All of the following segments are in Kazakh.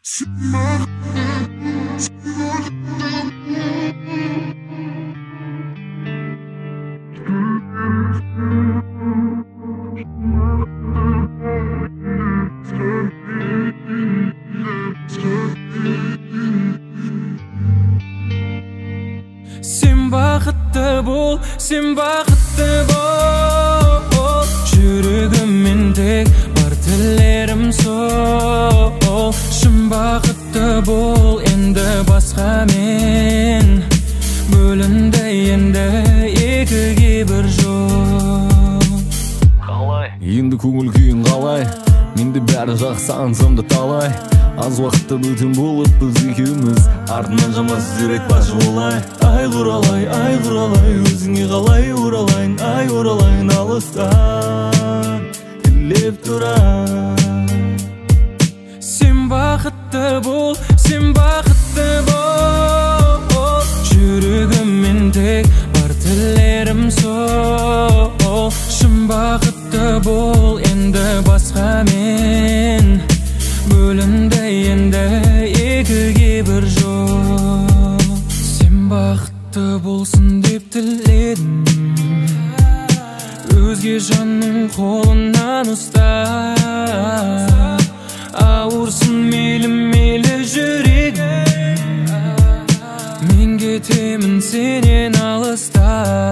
Sen baqıtlı bol, sen baqıtlı bol. Жүрегіммен тек бар тілерім сол. Шын бақытты бол, енді басқа мен. Бөлінді енді екіге бір жол. Қалай? Енді көңіл күйің қалай? Менде бәрі жақсы аңсамда талай. Аз уақытта бөтен болып біз екеуміз, артынан жамас жүрек башы олай. Ай құралай, өзіңе қалай оралайын, ай оралайын алыстан тілеп тұрайын. Sen bақытты бол, sen bақытты бол. Жүрегіммен тек бар тілерім сол. Шын бақытты бол, енді басқа мен. Бөлінді енді екіге бір жол. Sen бақытты болсын деп тіледім, өзге жанның қолынан ұста. Ауырсын мейлі жүрегім, мен кетемін сенен алыста.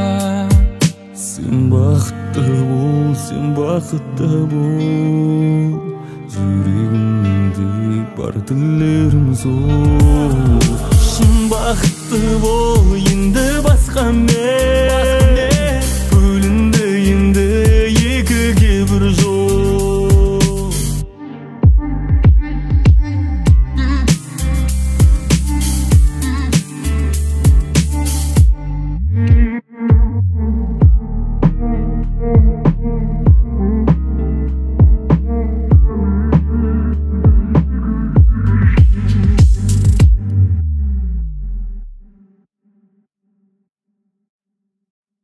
Sen бақытты бол, sen бақытты бол. Жүрегімде бар тілерім сол. Шын бақытты бол, енді басқа мен.